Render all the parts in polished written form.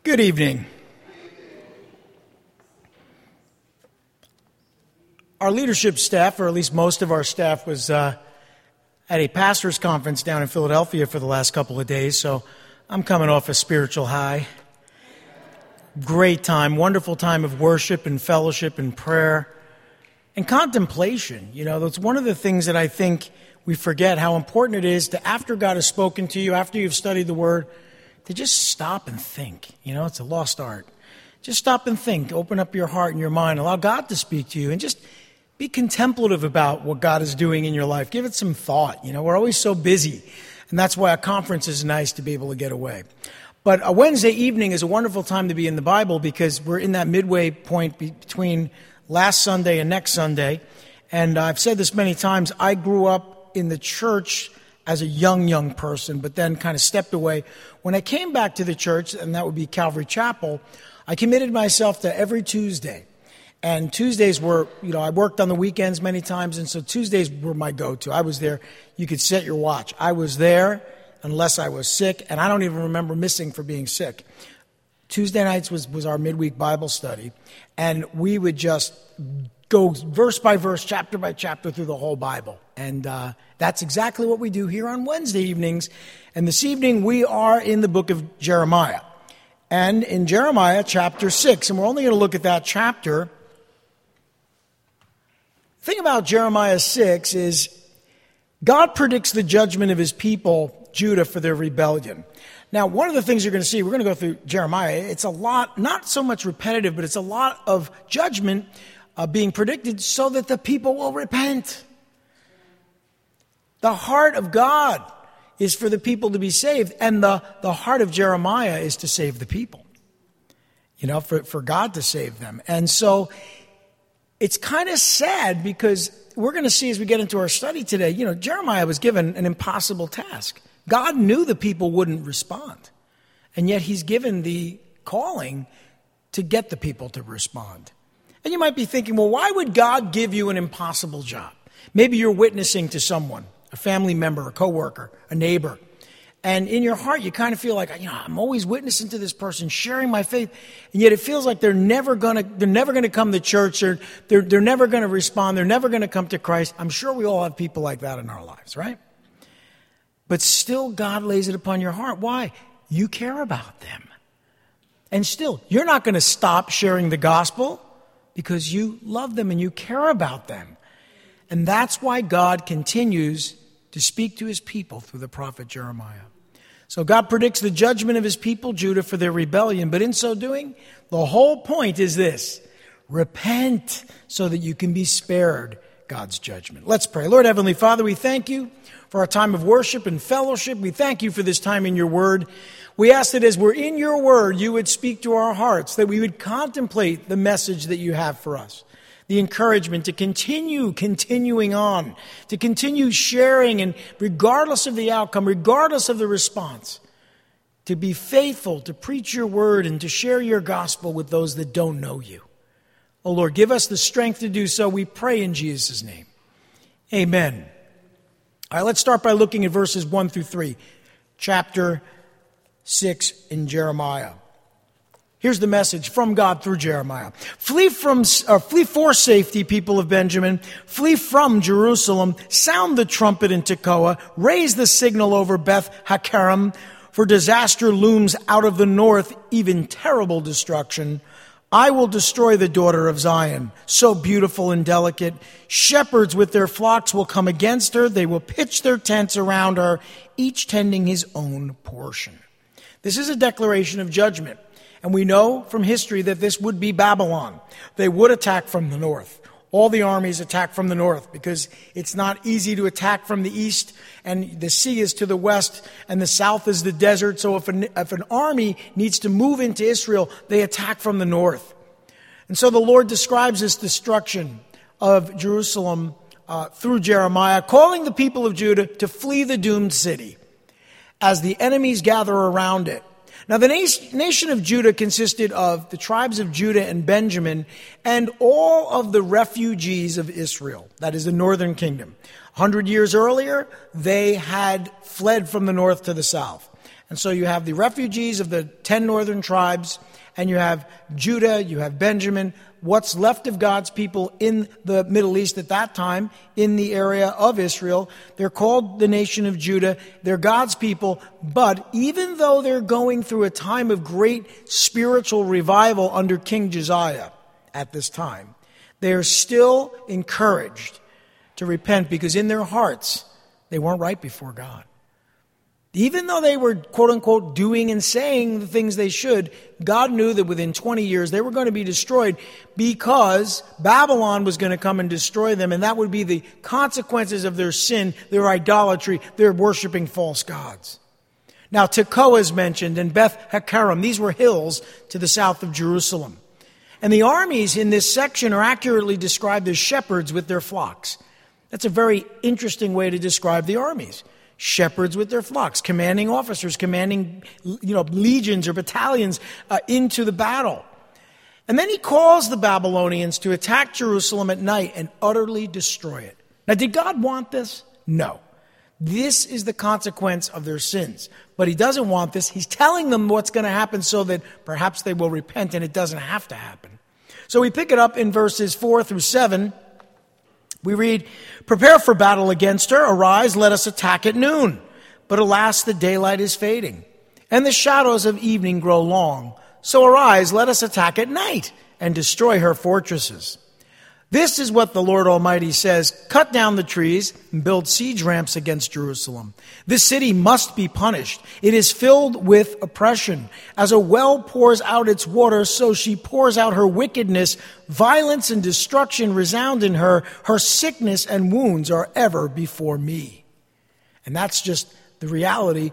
Good evening. Our leadership staff, or at least most of our staff, was at a pastor's conference down in Philadelphia for the last couple of days, so I'm coming off a spiritual high. Great time, wonderful time of worship and fellowship and prayer and contemplation. You know, that's one of the things that I think we forget, how important it is to, after God has spoken to you, after you've studied the Word, to just stop and think. You know, it's a lost art. Just stop and think. Open up your heart and your mind. Allow God to speak to you and just be contemplative about what God is doing in your life. Give it some thought. You know, we're always so busy, and that's why a conference is nice to be able to get away. But a Wednesday evening is a wonderful time to be in the Bible because we're in that midway point between last Sunday and next Sunday. And I've said this many times, I grew up in the church as a young person, but then kind of stepped away. When I came back to the church, and that would be Calvary Chapel, I committed myself to every Tuesday. And Tuesdays were, I worked on the weekends many times, and so Tuesdays were my go-to. I was there. You could set your watch. I was there unless I was sick, and I don't even remember missing for being sick. Tuesday nights was our midweek Bible study, and we would just go verse by verse, chapter by chapter through the whole Bible. And that's exactly what we do here on Wednesday evenings. And this evening we are in the book of Jeremiah. And in Jeremiah chapter 6, and we're only going to look at that chapter. The thing about Jeremiah 6 is God predicts the judgment of his people, Judah, for their rebellion. Now, one of the things you're going to see, we're going to go through Jeremiah, it's a lot, not so much repetitive, but it's a lot of judgment being predicted so that the people will repent. The heart of God is for the people to be saved, and the heart of Jeremiah is to save the people, for God to save them. And so it's kind of sad because we're going to see as we get into our study today, Jeremiah was given an impossible task. God knew the people wouldn't respond, and yet he's given the calling to get the people to respond. And you might be thinking, well, why would God give you an impossible job? Maybe you're witnessing to someone, a family member, a coworker, a neighbor. And in your heart, you kind of feel like, I'm always witnessing to this person, sharing my faith. And yet it feels like they're never going to come to church. They're never going to respond. They're never going to come to Christ. I'm sure we all have people like that in our lives, right? But still, God lays it upon your heart. Why? You care about them. And still, you're not going to stop sharing the gospel because you love them and you care about them. And that's why God continues to speak to his people through the prophet Jeremiah. So God predicts the judgment of his people, Judah, for their rebellion. But in so doing, the whole point is this: repent so that you can be spared God's judgment. Let's pray. Lord Heavenly Father, we thank you for our time of worship and fellowship. We thank you for this time in your word. We ask that as we're in your word, you would speak to our hearts, that we would contemplate the message that you have for us. The encouragement to continuing on, to continue sharing, and regardless of the outcome, regardless of the response, to be faithful, to preach your word, and to share your gospel with those that don't know you. Oh Lord, give us the strength to do so, we pray in Jesus' name. Amen. All right, let's start by looking at verses 1 through 3, chapter 6 in Jeremiah. Here's the message from God through Jeremiah. Flee for safety, people of Benjamin. Flee from Jerusalem. Sound the trumpet in Tekoa. Raise the signal over Beth Hakkerem. For disaster looms out of the north, even terrible destruction. I will destroy the daughter of Zion, so beautiful and delicate. Shepherds with their flocks will come against her. They will pitch their tents around her, each tending his own portion. This is a declaration of judgment. And we know from history that this would be Babylon. They would attack from the north. All the armies attack from the north because it's not easy to attack from the east, and the sea is to the west, and the south is the desert. So if an army needs to move into Israel, they attack from the north. And so the Lord describes this destruction of Jerusalem through Jeremiah, calling the people of Judah to flee the doomed city as the enemies gather around it. Now, the nation of Judah consisted of the tribes of Judah and Benjamin and all of the refugees of Israel, that is the northern kingdom. 100 years earlier, they had fled from the north to the south. And so you have the refugees of the 10 northern tribes, and you have Judah, you have Benjamin, what's left of God's people in the Middle East at that time, in the area of Israel. They're called the nation of Judah. They're God's people. But even though they're going through a time of great spiritual revival under King Josiah at this time, they are still encouraged to repent because in their hearts, they weren't right before God. Even though they were, quote unquote, doing and saying the things they should, God knew that within 20 years they were going to be destroyed because Babylon was going to come and destroy them, and that would be the consequences of their sin, their idolatry, their worshiping false gods. Now, Tekoa is mentioned, and Beth Hakkerem. These were hills to the south of Jerusalem. And the armies in this section are accurately described as shepherds with their flocks. That's a very interesting way to describe the armies. Shepherds with their flocks, commanding officers, commanding, legions or battalions into the battle. And then he calls the Babylonians to attack Jerusalem at night and utterly destroy it. Now, did God want this? No. This is the consequence of their sins. But he doesn't want this. He's telling them what's going to happen so that perhaps they will repent and it doesn't have to happen. So we pick it up in verses 4 through 7. We read, "Prepare for battle against her. Arise, let us attack at noon. But alas, the daylight is fading, and the shadows of evening grow long. So arise, let us attack at night and destroy her fortresses. This is what the Lord Almighty says, cut down the trees and build siege ramps against Jerusalem. This city must be punished. It is filled with oppression. As a well pours out its water, so she pours out her wickedness. Violence and destruction resound in her. Her sickness and wounds are ever before me." And that's just the reality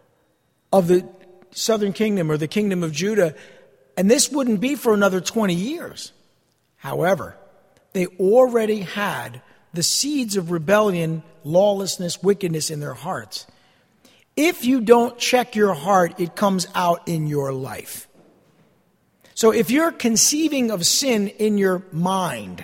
of the southern kingdom or the kingdom of Judah. And this wouldn't be for another 20 years. However, they already had the seeds of rebellion, lawlessness, wickedness in their hearts. If you don't check your heart, it comes out in your life. So if you're conceiving of sin in your mind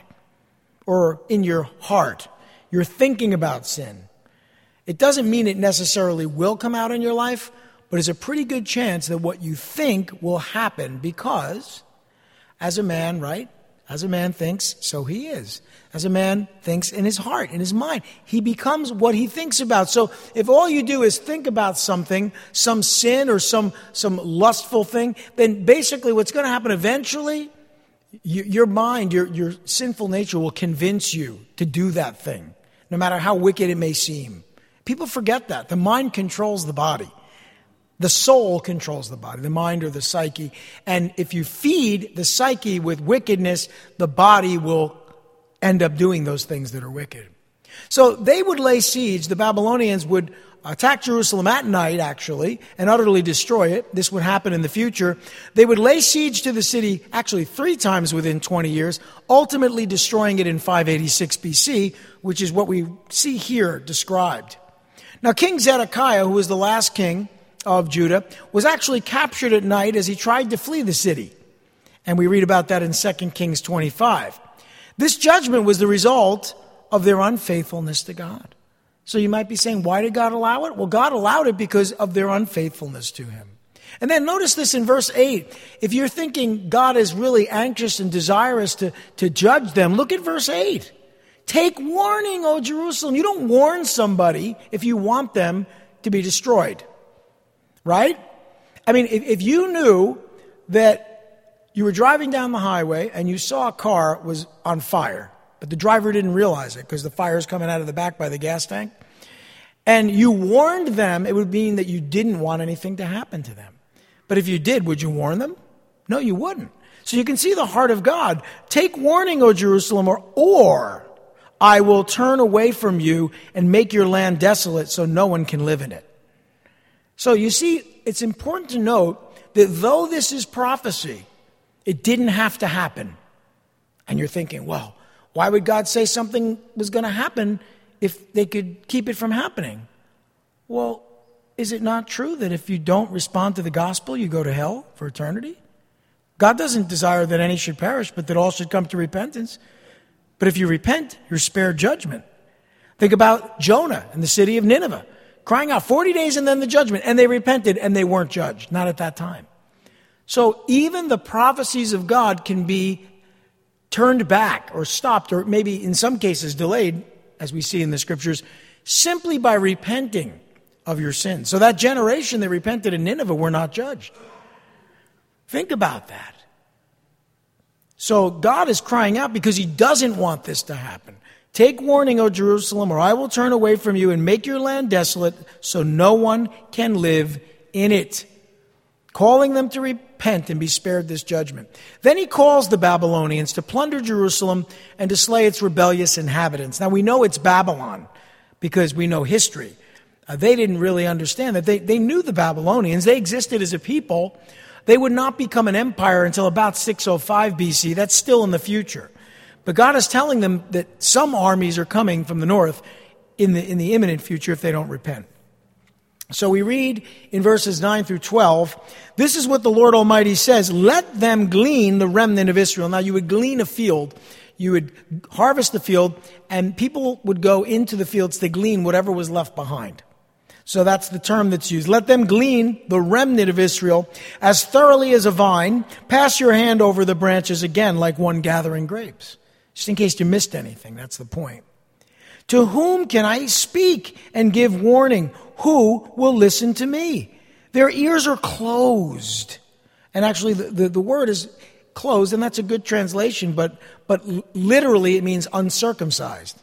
or in your heart, you're thinking about sin, it doesn't mean it necessarily will come out in your life, but it's a pretty good chance that what you think will happen because as a man, right? As a man thinks, so he is. As a man thinks in his heart, in his mind, he becomes what he thinks about. So if all you do is think about something, some sin or some lustful thing, then basically what's going to happen eventually, your mind, your sinful nature will convince you to do that thing, no matter how wicked it may seem. People forget that. The mind controls the body. The soul controls the body, the mind or the psyche. And if you feed the psyche with wickedness, the body will end up doing those things that are wicked. So they would lay siege. The Babylonians would attack Jerusalem at night, actually, and utterly destroy it. This would happen in the future. They would lay siege to the city, actually 3 times within 20 years, ultimately destroying it in 586 BC, which is what we see here described. Now, King Zedekiah, who was the last king of Judah, was actually captured at night as he tried to flee the city. And we read about that in 2 Kings 25. This judgment was the result of their unfaithfulness to God. So you might be saying, why did God allow it? Well, God allowed it because of their unfaithfulness to him. And then notice this in verse 8. If you're thinking God is really anxious and desirous to judge them, look at verse 8. Take warning, O Jerusalem. You don't warn somebody if you want them to be destroyed. Right? I mean, if you knew that you were driving down the highway and you saw a car was on fire, but the driver didn't realize it because the fire is coming out of the back by the gas tank, and you warned them, it would mean that you didn't want anything to happen to them. But if you did, would you warn them? No, you wouldn't. So you can see the heart of God. Take warning, O Jerusalem, or I will turn away from you and make your land desolate so no one can live in it. So you see, it's important to note that though this is prophecy, it didn't have to happen. And you're thinking, well, why would God say something was going to happen if they could keep it from happening? Well, is it not true that if you don't respond to the gospel, you go to hell for eternity? God doesn't desire that any should perish, but that all should come to repentance. But if you repent, you're spared judgment. Think about Jonah and the city of Nineveh. crying out 40 days and then the judgment. And they repented and they weren't judged. Not at that time. So even the prophecies of God can be turned back or stopped, or maybe in some cases delayed, as we see in the scriptures, simply by repenting of your sins. So that generation that repented in Nineveh were not judged. Think about that. So God is crying out because he doesn't want this to happen. Take warning, O Jerusalem, or I will turn away from you and make your land desolate so no one can live in it. Calling them to repent and be spared this judgment. Then he calls the Babylonians to plunder Jerusalem and to slay its rebellious inhabitants. Now we know it's Babylon because we know history. They didn't really understand that. They knew the Babylonians. They existed as a people. They would not become an empire until about 605 BC. That's still in the future. But God is telling them that some armies are coming from the north in the imminent future if they don't repent. So we read in verses 9 through 12, this is what the Lord Almighty says, let them glean the remnant of Israel. Now you would glean a field, you would harvest the field, and people would go into the fields to glean whatever was left behind. So that's the term that's used. Let them glean the remnant of Israel as thoroughly as a vine. Pass your hand over the branches again like one gathering grapes. Just in case you missed anything, that's the point. To whom can I speak and give warning? Who will listen to me? Their ears are closed. And actually the word is closed, and that's a good translation, but literally it means uncircumcised.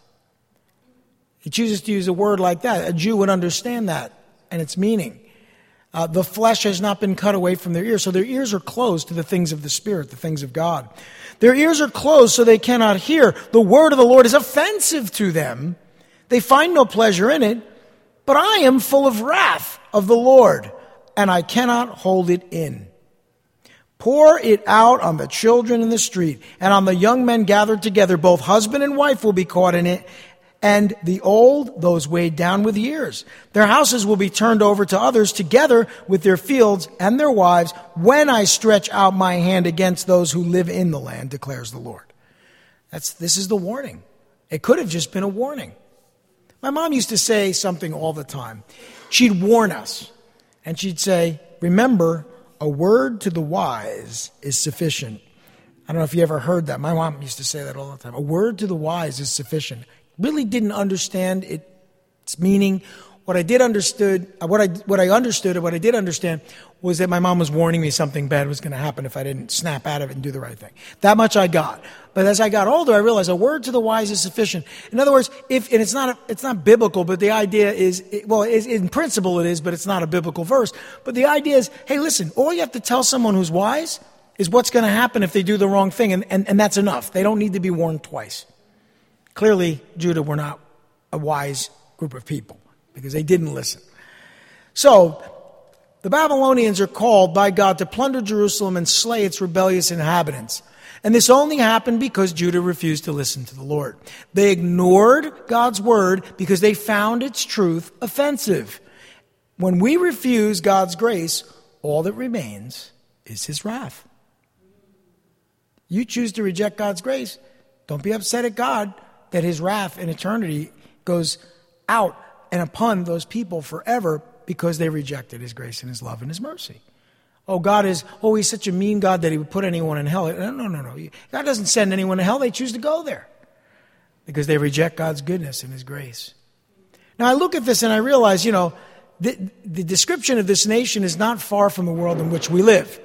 He chooses to use a word like that. A Jew would understand that and its meaning. The flesh has not been cut away from their ears, so their ears are closed to the things of the Spirit, the things of God. Their ears are closed so they cannot hear. The word of the Lord is offensive to them. They find no pleasure in it, but I am full of wrath of the Lord, and I cannot hold it in. Pour it out on the children in the street, and on the young men gathered together. Both husband and wife will be caught in it, and the old, those weighed down with years. Their houses will be turned over to others together with their fields and their wives when I stretch out my hand against those who live in the land, declares the Lord. This is the warning. It could have just been a warning. My mom used to say something all the time. She'd warn us, and she'd say, remember, a word to the wise is sufficient. I don't know if you ever heard that. My mom used to say that all the time. A word to the wise is sufficient. Really didn't understand its meaning. What I did understand was that my mom was warning me something bad was going to happen if I didn't snap out of it and do the right thing. That much I got. But as I got older, I realized a word to the wise is sufficient. In other words, it's not biblical, but the idea is, in principle it is, but it's not a biblical verse. But the idea is, hey, listen, all you have to tell someone who's wise is what's going to happen if they do the wrong thing, and that's enough. They don't need to be warned twice. Clearly, Judah were not a wise group of people because they didn't listen. So, the Babylonians are called by God to plunder Jerusalem and slay its rebellious inhabitants. And this only happened because Judah refused to listen to the Lord. They ignored God's word because they found its truth offensive. When we refuse God's grace, all that remains is his wrath. You choose to reject God's grace, don't be upset at God that his wrath in eternity goes out and upon those people forever because they rejected his grace and his love and his mercy. He's such a mean God that he would put anyone in hell. No. God doesn't send anyone to hell. They choose to go there because they reject God's goodness and his grace. Now I look at this and I realize, the description of this nation is not far from the world in which we live.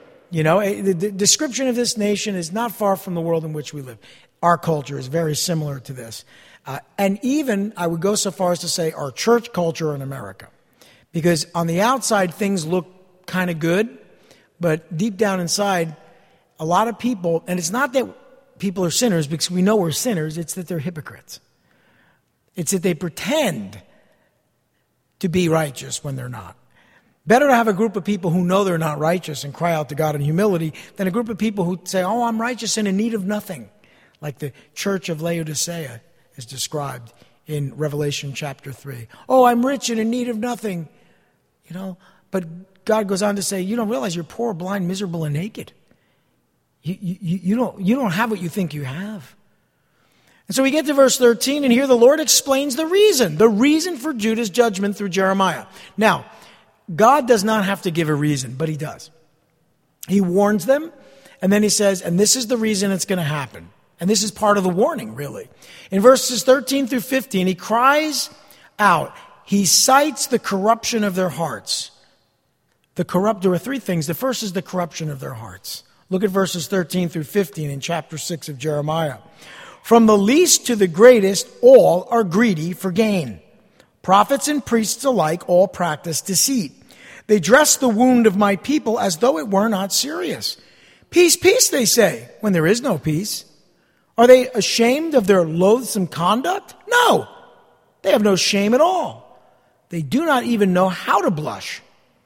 The description of this nation is not far from the world in which we live. Our culture is very similar to this. And even, I would go so far as to say, our church culture in America. Because on the outside, things look kind of good, but deep down inside, a lot of people, and it's not that people are sinners because we know we're sinners, it's that they're hypocrites. It's that they pretend to be righteous when they're not. Better to have a group of people who know they're not righteous and cry out to God in humility than a group of people who say, I'm righteous and in need of nothing. Like the church of Laodicea is described in Revelation chapter 3. I'm rich and in need of nothing. But God goes on to say, you don't realize you're poor, blind, miserable, and naked. You don't have what you think you have. And so we get to verse 13, and here the Lord explains the reason for Judah's judgment through Jeremiah. Now, God does not have to give a reason, but he does. He warns them, and then he says, and this is the reason it's going to happen. And this is part of the warning, really. In verses 13 through 15, he cries out. He cites the corruption of their hearts. There are three things. The first is the corruption of their hearts. Look at verses 13 through 15 in chapter 6 of Jeremiah. From the least to the greatest, all are greedy for gain. Prophets and priests alike all practice deceit. They dress the wound of my people as though it were not serious. Peace, peace, they say, when there is no peace. Are they ashamed of their loathsome conduct? No, they have no shame at all. They do not even know how to blush.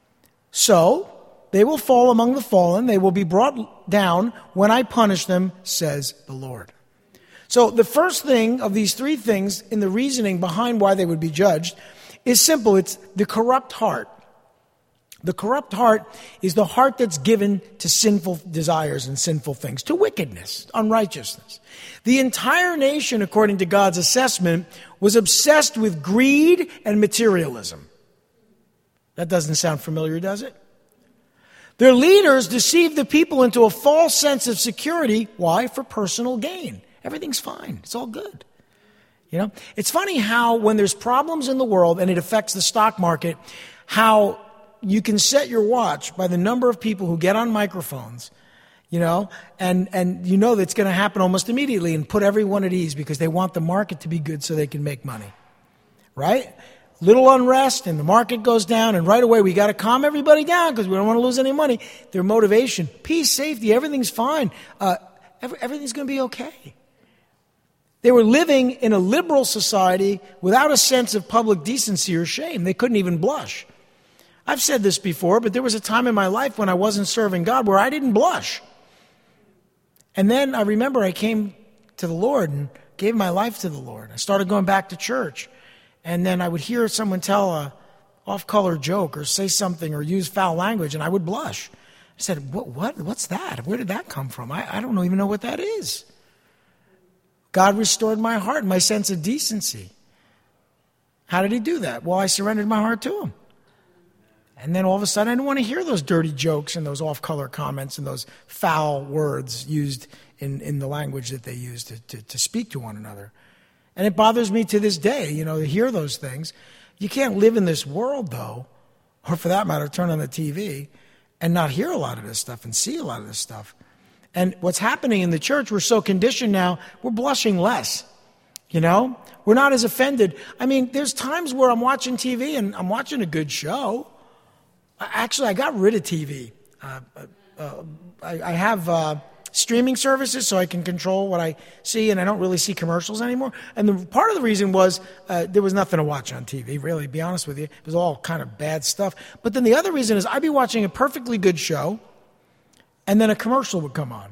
So they will fall among the fallen. They will be brought down when I punish them, says the Lord. So the first thing of these three things in the reasoning behind why they would be judged is simple. It's the corrupt heart. The corrupt heart is the heart that's given to sinful desires and sinful things, to wickedness, unrighteousness. The entire nation, according to God's assessment, was obsessed with greed and materialism. That doesn't sound familiar, does it? Their leaders deceived the people into a false sense of security. Why? For personal gain. Everything's fine. It's all good. You know, it's funny how when there's problems in the world and it affects the stock market, how you can set your watch by the number of people who get on microphones, you know, and you know that's going to happen almost immediately and put everyone at ease because they want the market to be good so they can make money. Right? Little unrest and the market goes down and right away we got to calm everybody down because we don't want to lose any money. Their motivation, peace, safety, everything's fine. Everything's going to be okay. They were living in a liberal society without a sense of public decency or shame. They couldn't even blush. I've said this before, but there was a time in my life when I wasn't serving God where I didn't blush. And then I remember I came to the Lord and gave my life to the Lord. I started going back to church. And then I would hear someone tell a off-color joke or say something or use foul language, and I would blush. I said, what's that? Where did that come from? I don't even know what that is. God restored my heart, my sense of decency. How did he do that? Well, I surrendered my heart to him. And then all of a sudden, I didn't want to hear those dirty jokes and those off-color comments and those foul words used in the language that they use to speak to one another. And it bothers me to this day, you know, to hear those things. You can't live in this world, though, or for that matter, turn on the TV and not hear a lot of this stuff and see a lot of this stuff. And what's happening in the church, we're so conditioned now, we're blushing less. You know, we're not as offended. I mean, there's times where I'm watching TV and I'm watching a good show. Actually, I got rid of TV. I have streaming services so I can control what I see, and I don't really see commercials anymore. And part of the reason was there was nothing to watch on TV, really, to be honest with you. It was all kind of bad stuff. But then the other reason is I'd be watching a perfectly good show, and then a commercial would come on.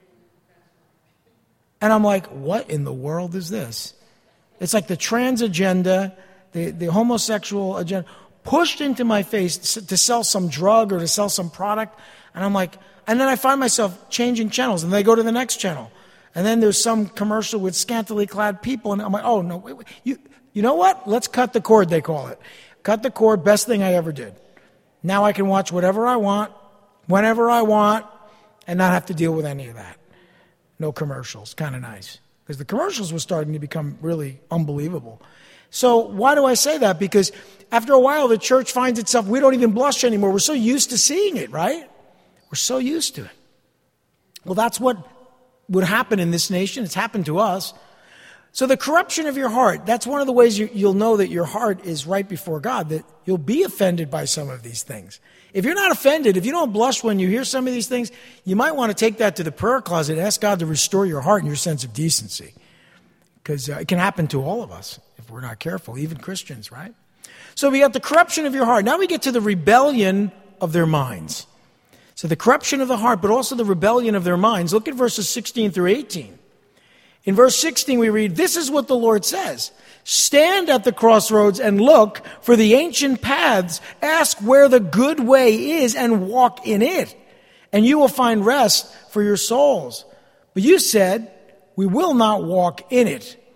And I'm like, what in the world is this? It's like the trans agenda, the homosexual agenda, pushed into my face to sell some drug or to sell some product. And I'm like, and then I find myself changing channels, and they go to the next channel. And then there's some commercial with scantily clad people, and I'm like, oh, no, wait. You know what? Let's cut the cord, they call it. Cut the cord, best thing I ever did. Now I can watch whatever I want, whenever I want, and not have to deal with any of that. No commercials. Kind of nice. Because the commercials were starting to become really unbelievable. So why do I say that? Because after a while, the church finds itself, we don't even blush anymore. We're so used to seeing it, right? We're so used to it. Well, that's what would happen in this nation. It's happened to us. So the corruption of your heart, that's one of the ways you'll know that your heart is right before God, that you'll be offended by some of these things. If you're not offended, if you don't blush when you hear some of these things, you might want to take that to the prayer closet and ask God to restore your heart and your sense of decency. Because it can happen to all of us if we're not careful, even Christians, right? So we got the corruption of your heart. Now we get to the rebellion of their minds. So the corruption of the heart, but also the rebellion of their minds. Look at verses 16 through 18. In verse 16 we read, this is what the Lord says. Stand at the crossroads and look for the ancient paths. Ask where the good way is and walk in it. And you will find rest for your souls. But you said, we will not walk in it.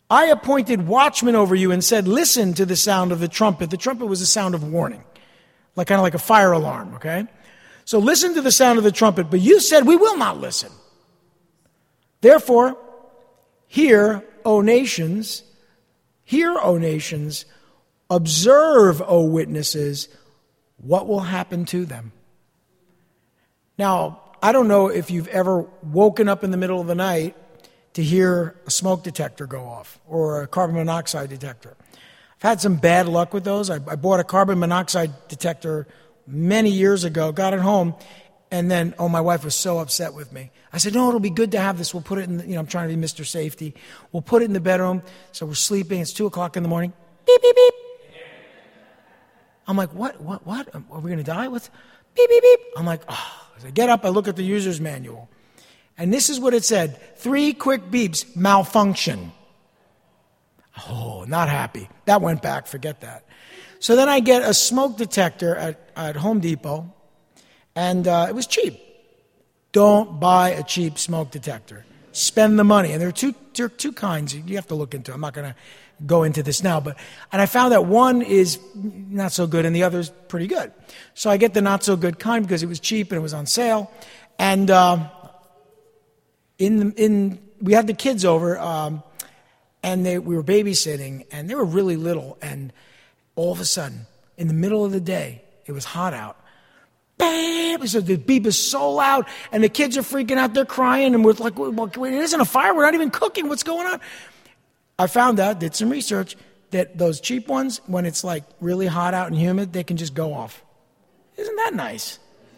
I appointed watchmen over you and said, listen to the sound of the trumpet. The trumpet was a sound of warning, kind of like a fire alarm, okay? So listen to the sound of the trumpet, but you said, we will not listen. Therefore, hear, O nations, observe, O witnesses, what will happen to them. Now, I don't know if you've ever woken up in the middle of the night to hear a smoke detector go off or a carbon monoxide detector. I've had some bad luck with those. I bought a carbon monoxide detector many years ago, got it home, and then, my wife was so upset with me. I said, no, it'll be good to have this. We'll put it in, I'm trying to be Mr. Safety. We'll put it in the bedroom. So we're sleeping. It's 2 o'clock in the morning. Beep, beep, beep. I'm like, what? Are we going to die? What's beep, beep, beep? I'm like, As I get up, I look at the user's manual. And this is what it said. 3 quick beeps, malfunction. Oh, not happy. That went back. Forget that. So then I get a smoke detector at Home Depot. And it was cheap. Don't buy a cheap smoke detector. Spend the money. And there are two kinds you have to look into. I'm not going to go into this now. And I found that one is not so good and the other is pretty good. So I get the not so good kind because it was cheap and it was on sale. And we had the kids over and we were babysitting and they were really little. And all of a sudden, in the middle of the day, it was hot out. Bam! So the beep is so loud, and the kids are freaking out. They're crying, and we're like, well, it isn't a fire. We're not even cooking. What's going on? I found out, did some research, that those cheap ones, when it's like really hot out and humid, they can just go off. Isn't that nice?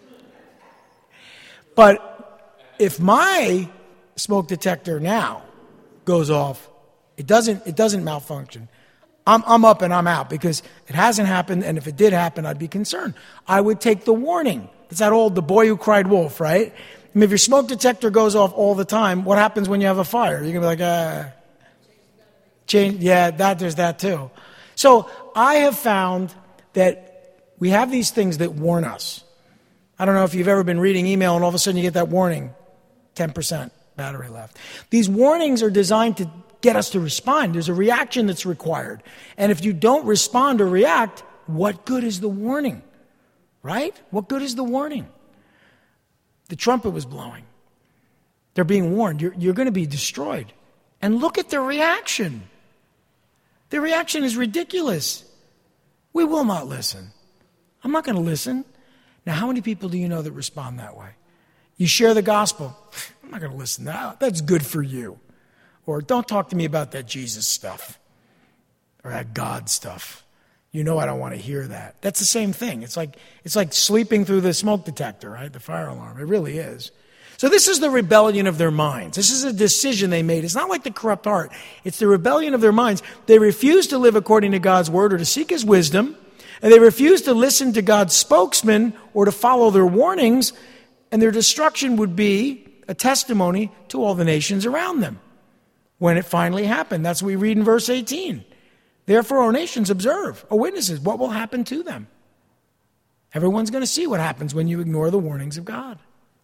But if my smoke detector now goes off, it doesn't malfunction. I'm up and I'm out because it hasn't happened, and if it did happen, I'd be concerned. I would take the warning. It's that old The Boy Who Cried Wolf, right? If your smoke detector goes off all the time, what happens when you have a fire? You're going to be like, change. Yeah, there's that too. So I have found that we have these things that warn us. I don't know if you've ever been reading email and all of a sudden you get that warning, 10% battery left. These warnings are designed to get us to respond. There's a reaction that's required. And if you don't respond or react, what good is the warning? Right? What good is the warning? The trumpet was blowing. They're being warned. You're going to be destroyed. And look at their reaction. Their reaction is ridiculous. We will not listen. I'm not going to listen. Now, how many people do you know that respond that way? You share the gospel. I'm not going to listen. That's good for you. Or don't talk to me about that Jesus stuff or that God stuff. You know I don't want to hear that. That's the same thing. It's like sleeping through the smoke detector, right? The fire alarm. It really is. So this is the rebellion of their minds. This is a decision they made. It's not like the corrupt heart. It's the rebellion of their minds. They refuse to live according to God's word or to seek his wisdom. And they refuse to listen to God's spokesman or to follow their warnings. And their destruction would be a testimony to all the nations around them. When it finally happened. That's what we read in verse 18. Therefore, O nations, observe, O witnesses, what will happen to them? Everyone's going to see what happens when you ignore the warnings of God.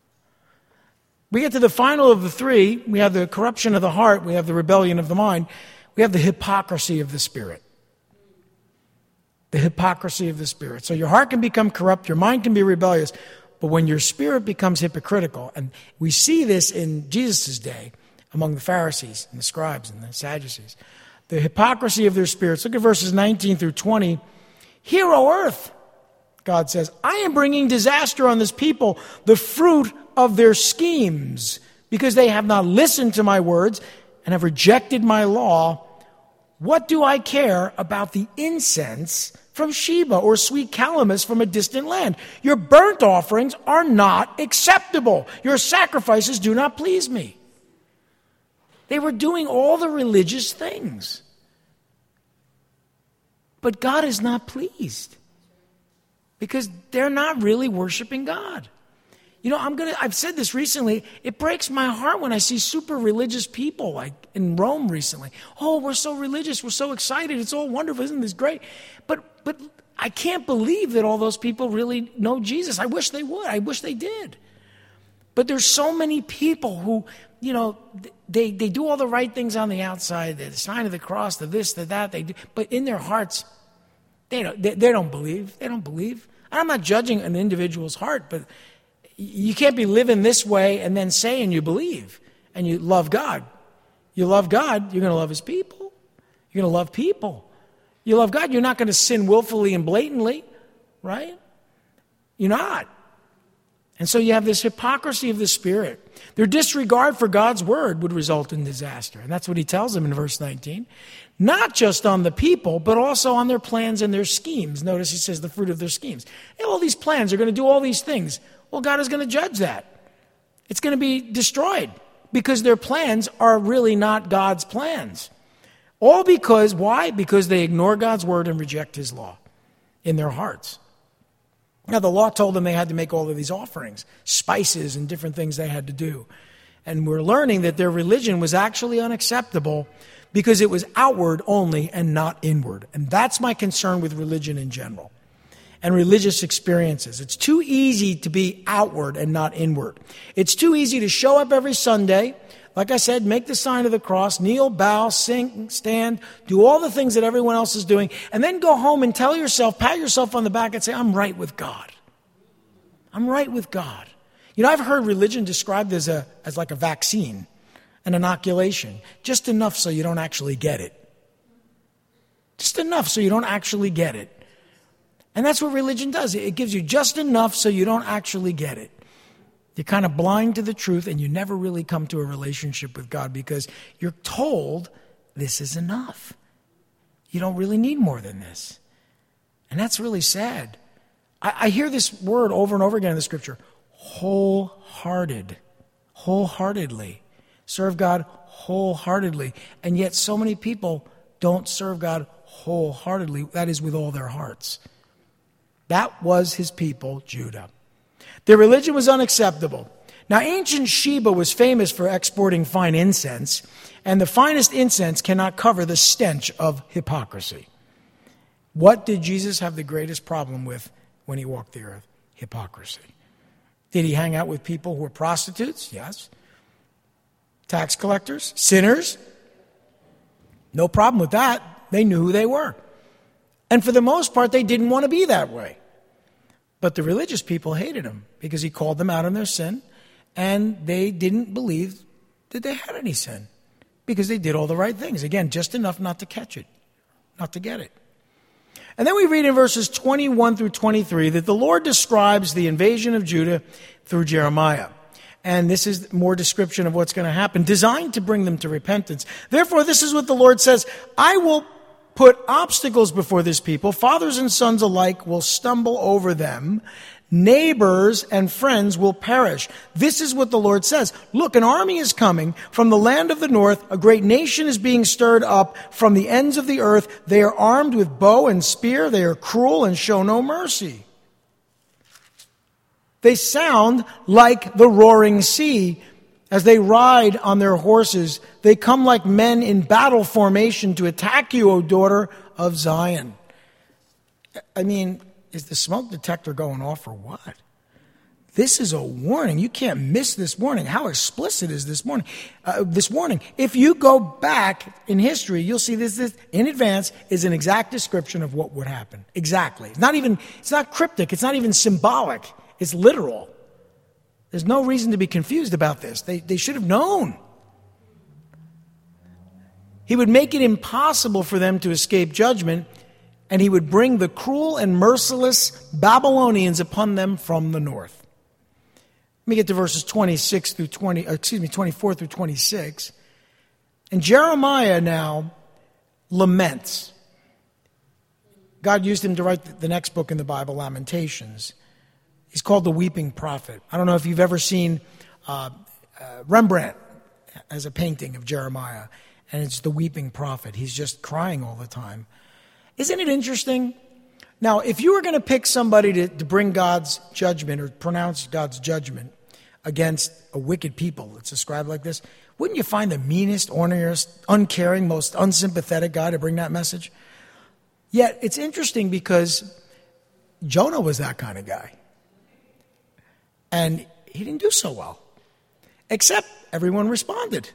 We get to the final of the three. We have the corruption of the heart. We have the rebellion of the mind. We have the hypocrisy of the spirit. The hypocrisy of the spirit. So your heart can become corrupt. Your mind can be rebellious. But when your spirit becomes hypocritical, and we see this in Jesus' day, among the Pharisees and the scribes and the Sadducees. The hypocrisy of their spirits. Look at verses 19 through 20. Hear, O earth, God says, I am bringing disaster on this people, the fruit of their schemes, because they have not listened to my words and have rejected my law. What do I care about the incense from Sheba or sweet calamus from a distant land? Your burnt offerings are not acceptable. Your sacrifices do not please me. They were doing all the religious things. But God is not pleased because they're not really worshiping God. You know, I've said this recently. It breaks my heart when I see super religious people like in Rome recently. Oh, we're so religious. We're so excited. It's all wonderful. Isn't this great? But I can't believe that all those people really know Jesus. I wish they would. I wish they did. But there's so many people who, they do all the right things on the outside, the sign of the cross, the this, the that, they do, but in their hearts, they don't believe. They don't believe. And I'm not judging an individual's heart, but you can't be living this way and then saying you believe and you love God. You love God, you're going to love his people. You're going to love people. You love God, you're not going to sin willfully and blatantly, right? You're not. And so you have this hypocrisy of the Spirit. Their disregard for God's word would result in disaster. And that's what he tells them in verse 19. Not just on the people, but also on their plans and their schemes. Notice he says the fruit of their schemes. They have all these plans. They're going to do all these things. Well, God is going to judge that. It's going to be destroyed because their plans are really not God's plans. All because, why? Because they ignore God's word and reject his law in their hearts. Now, the law told them they had to make all of these offerings, spices and different things they had to do. And we're learning that their religion was actually unacceptable because it was outward only and not inward. And that's my concern with religion in general and religious experiences. It's too easy to be outward and not inward. It's too easy to show up every Sunday, like I said, make the sign of the cross, kneel, bow, sing, stand, do all the things that everyone else is doing, and then go home and tell yourself, pat yourself on the back and say, I'm right with God. I'm right with God. I've heard religion described as like a vaccine, an inoculation, just enough so you don't actually get it. Just enough so you don't actually get it. And that's what religion does. It gives you just enough so you don't actually get it. You're kind of blind to the truth and you never really come to a relationship with God because you're told this is enough. You don't really need more than this. And that's really sad. I hear this word over and over again in the scripture, wholehearted, wholeheartedly. Serve God wholeheartedly. And yet so many people don't serve God wholeheartedly. That is with all their hearts. That was his people, Judah. Their religion was unacceptable. Now, ancient Sheba was famous for exporting fine incense, and the finest incense cannot cover the stench of hypocrisy. What did Jesus have the greatest problem with when he walked the earth? Hypocrisy. Did he hang out with people who were prostitutes? Yes. Tax collectors? Sinners? No problem with that. They knew who they were. And for the most part, they didn't want to be that way. But the religious people hated him because he called them out on their sin, and they didn't believe that they had any sin because they did all the right things. Again, just enough not to catch it, not to get it. And then we read in verses 21 through 23 that the Lord describes the invasion of Judah through Jeremiah. And this is more description of what's going to happen, designed to bring them to repentance. Therefore, this is what the Lord says, I will put obstacles before this people. Fathers and sons alike will stumble over them. Neighbors and friends will perish. This is what the Lord says. Look, an army is coming from the land of the north. A great nation is being stirred up from the ends of the earth. They are armed with bow and spear. They are cruel and show no mercy. They sound like the roaring sea. As they ride on their horses, they come like men in battle formation to attack you, O daughter of Zion. I mean, is the smoke detector going off or what? This is a warning. You can't miss this warning. How explicit is this warning? This warning. If you go back in history, you'll see this in advance is an exact description of what would happen. Exactly. It's not cryptic. It's not even symbolic. It's literal. There's no reason to be confused about this. They should have known. He would make it impossible for them to escape judgment, and he would bring the cruel and merciless Babylonians upon them from the north. Let me get to verses 24 through 26. And Jeremiah now laments. God used him to write the next book in the Bible, Lamentations. He's called the Weeping Prophet. I don't know if you've ever seen Rembrandt as a painting of Jeremiah, and it's the Weeping Prophet. He's just crying all the time. Isn't it interesting? Now, if you were going to pick somebody to bring God's judgment or pronounce God's judgment against a wicked people that's described like this, wouldn't you find the meanest, orneriest, uncaring, most unsympathetic guy to bring that message? Yet, it's interesting because Jonah was that kind of guy. And he didn't do so well. Except everyone responded.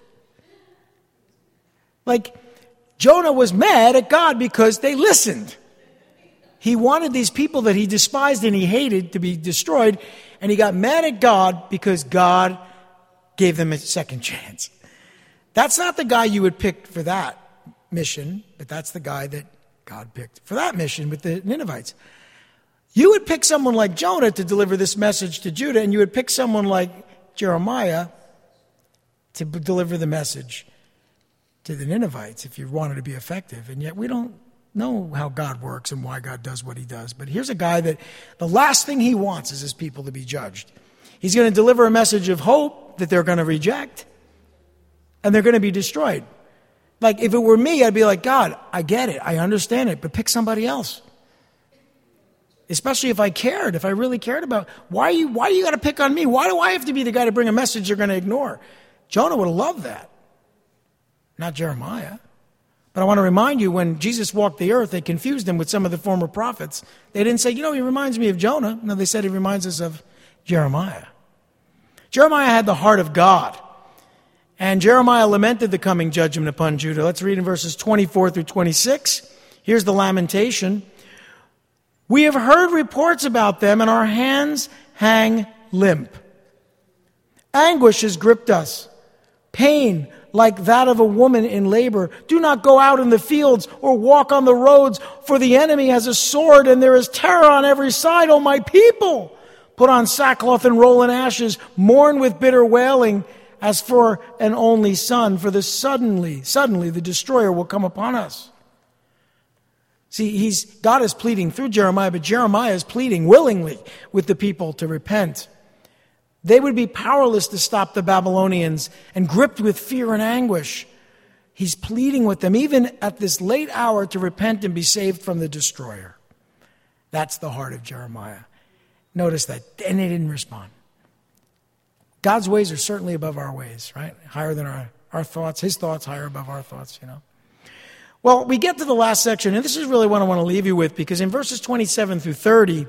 Like, Jonah was mad at God because they listened. He wanted these people that he despised and he hated to be destroyed, and he got mad at God because God gave them a second chance. That's not the guy you would pick for that mission, but that's the guy that God picked for that mission with the Ninevites. You would pick someone like Jonah to deliver this message to Judah, and you would pick someone like Jeremiah to deliver the message to the Ninevites if you wanted to be effective. And yet we don't know how God works and why God does what he does. But here's a guy that the last thing he wants is his people to be judged. He's going to deliver a message of hope that they're going to reject, and they're going to be destroyed. Like, if it were me, I'd be like, God, I get it, I understand it, but pick somebody else. Especially if I cared, if I really cared about, why you got to pick on me? Why do I have to be the guy to bring a message you're going to ignore? Jonah would have loved that. Not Jeremiah. But I want to remind you, when Jesus walked the earth, they confused him with some of the former prophets. They didn't say, he reminds me of Jonah. No, they said he reminds us of Jeremiah. Jeremiah had the heart of God. And Jeremiah lamented the coming judgment upon Judah. Let's read in verses 24 through 26. Here's the lamentation. We have heard reports about them, and our hands hang limp. Anguish has gripped us. Pain like that of a woman in labor. Do not go out in the fields or walk on the roads, for the enemy has a sword, and there is terror on every side. O my people, put on sackcloth and roll in ashes. Mourn with bitter wailing as for an only son, for suddenly the destroyer will come upon us. See, God is pleading through Jeremiah, but Jeremiah is pleading willingly with the people to repent. They would be powerless to stop the Babylonians and gripped with fear and anguish. He's pleading with them, even at this late hour, to repent and be saved from the destroyer. That's the heart of Jeremiah. Notice that. And they didn't respond. God's ways are certainly above our ways, right? Higher than our thoughts. His thoughts higher above our thoughts, Well, we get to the last section, and this is really what I want to leave you with, because in verses 27 through 30,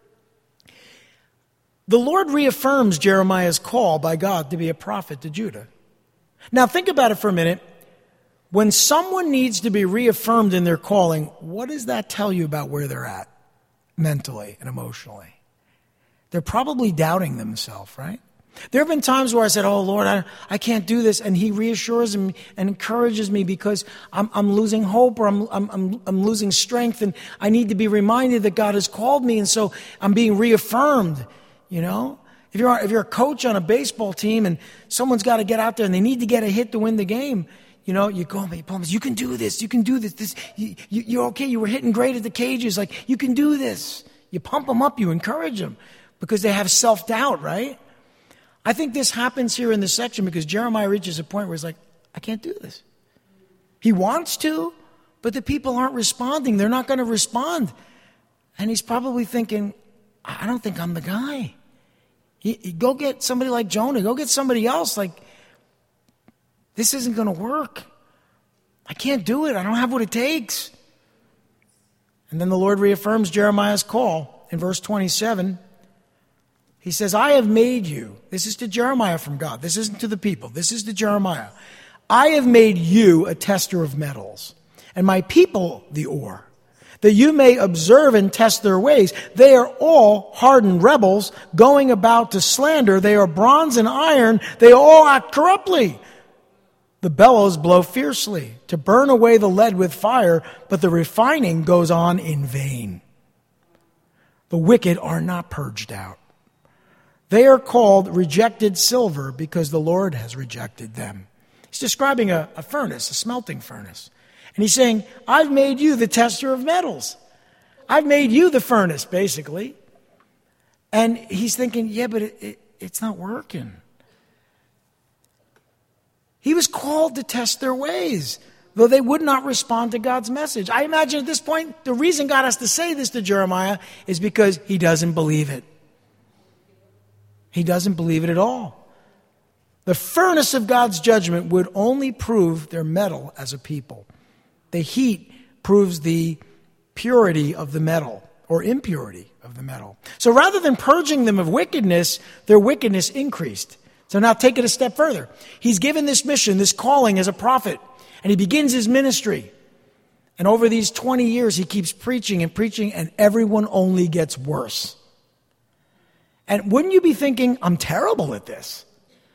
the Lord reaffirms Jeremiah's call by God to be a prophet to Judah. Now, think about it for a minute. When someone needs to be reaffirmed in their calling, what does that tell you about where they're at mentally and emotionally? They're probably doubting themselves, right? There have been times where I said, oh, Lord, I can't do this. And he reassures me and encourages me because I'm losing hope, or I'm losing strength, and I need to be reminded that God has called me. And so I'm being reaffirmed, If you're a coach on a baseball team and someone's got to get out there and they need to get a hit to win the game, you go, you can do this. You can do this. You're okay. You were hitting great at the cages. Like, you can do this. You pump them up. You encourage them because they have self-doubt, right? I think this happens here in this section because Jeremiah reaches a point where he's like, I can't do this. He wants to, but the people aren't responding. They're not going to respond. And he's probably thinking, I don't think I'm the guy. Go get somebody like Jonah. Go get somebody else. Like, this isn't going to work. I can't do it. I don't have what it takes. And then the Lord reaffirms Jeremiah's call in verse 27. He says, I have made you. This is to Jeremiah from God. This isn't to the people. This is to Jeremiah. I have made you a tester of metals, and my people the ore, that you may observe and test their ways. They are all hardened rebels, going about to slander. They are bronze and iron. They all act corruptly. The bellows blow fiercely to burn away the lead with fire, but the refining goes on in vain. The wicked are not purged out. They are called rejected silver because the Lord has rejected them. He's describing a furnace, a smelting furnace. And he's saying, I've made you the tester of metals. I've made you the furnace, basically. And he's thinking, yeah, but it's not working. He was called to test their ways, though they would not respond to God's message. I imagine at this point, the reason God has to say this to Jeremiah is because he doesn't believe it. He doesn't believe it at all. The furnace of God's judgment would only prove their mettle as a people. The heat proves the purity of the metal or impurity of the metal. So rather than purging them of wickedness, their wickedness increased. So now take it a step further. He's given this mission, this calling as a prophet, and he begins his ministry. And over these 20 years, he keeps preaching, and everyone only gets worse. And wouldn't you be thinking, I'm terrible at this?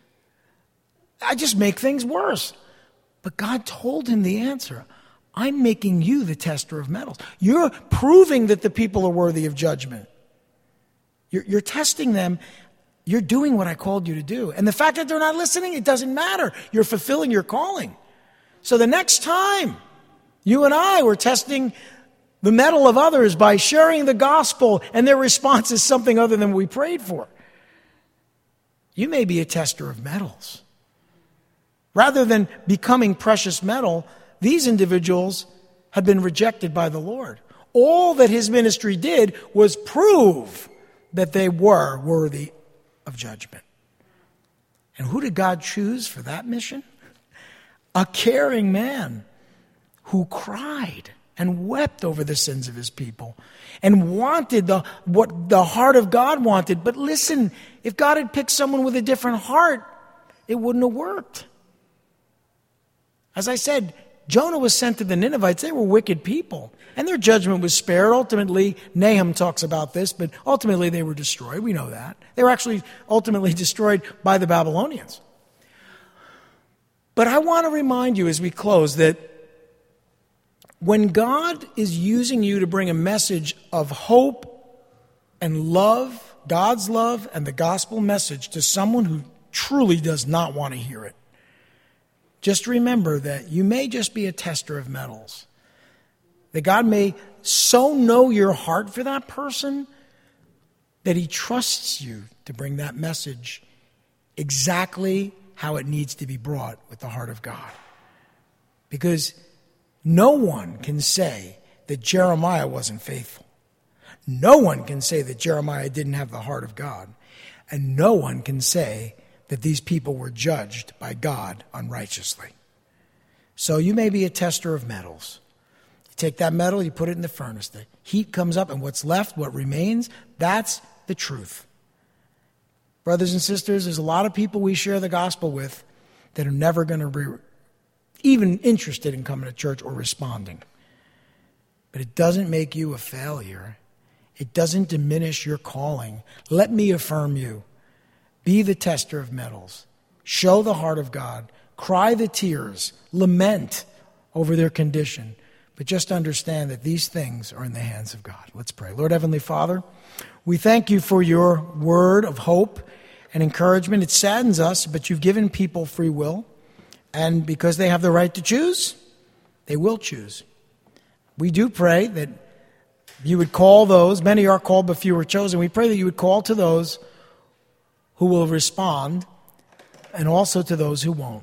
I just make things worse. But God told him the answer. I'm making you the tester of metals. You're proving that the people are worthy of judgment. You're testing them. You're doing what I called you to do. And the fact that they're not listening, it doesn't matter. You're fulfilling your calling. So the next time you and I were testing the mettle of others by sharing the gospel and their response is something other than what we prayed for, you may be a tester of metals. Rather than becoming precious metal, these individuals had been rejected by the Lord. All that his ministry did was prove that they were worthy of judgment. And who did God choose for that mission? A caring man who cried and wept over the sins of his people and wanted what the heart of God wanted. But listen, if God had picked someone with a different heart, it wouldn't have worked. As I said, Jonah was sent to the Ninevites. They were wicked people. And their judgment was spared. Ultimately, Nahum talks about this, but ultimately they were destroyed. We know that. They were actually ultimately destroyed by the Babylonians. But I want to remind you as we close that when God is using you to bring a message of hope and love, God's love and the gospel message to someone who truly does not want to hear it, just remember that you may just be a tester of metals. That God may so know your heart for that person that he trusts you to bring that message exactly how it needs to be brought with the heart of God. Because no one can say that Jeremiah wasn't faithful. No one can say that Jeremiah didn't have the heart of God. And no one can say that these people were judged by God unrighteously. So you may be a tester of metals. You take that metal, you put it in the furnace. The heat comes up, and what's left, what remains, that's the truth. Brothers and sisters, there's a lot of people we share the gospel with that are never going to be even interested in coming to church or responding. But it doesn't make you a failure. It doesn't diminish your calling. Let me affirm you. Be the tester of metals. Show the heart of God. Cry the tears. Lament over their condition. But just understand that these things are in the hands of God. Let's pray. Lord Heavenly Father, we thank you for your word of hope and encouragement. It saddens us, but you've given people free will. And because they have the right to choose, they will choose. We do pray that you would call those, many are called but few are chosen. We pray that you would call to those who will respond, and also to those who won't.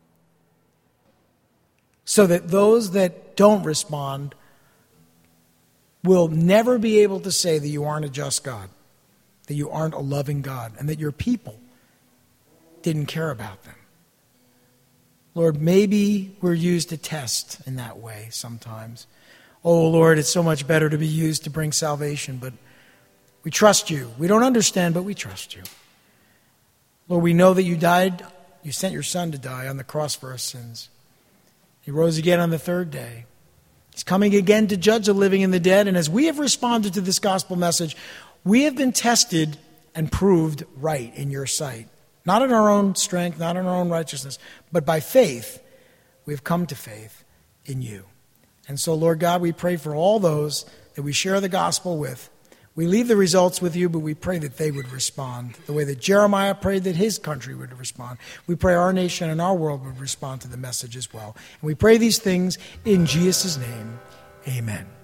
So that those that don't respond will never be able to say that you aren't a just God, that you aren't a loving God, and that your people didn't care about them. Lord, maybe we're used to test in that way sometimes. Oh, Lord, it's so much better to be used to bring salvation, but we trust you. We don't understand, but we trust you. Lord, we know that you died, you sent your Son to die on the cross for our sins. He rose again on the third day. He's coming again to judge the living and the dead. And as we have responded to this gospel message, we have been tested and proved right in your sight. Not in our own strength, not in our own righteousness, but by faith, we have come to faith in you. And so, Lord God, we pray for all those that we share the gospel with. We leave the results with you, but we pray that they would respond the way that Jeremiah prayed that his country would respond. We pray our nation and our world would respond to the message as well. And we pray these things in Jesus' name. Amen.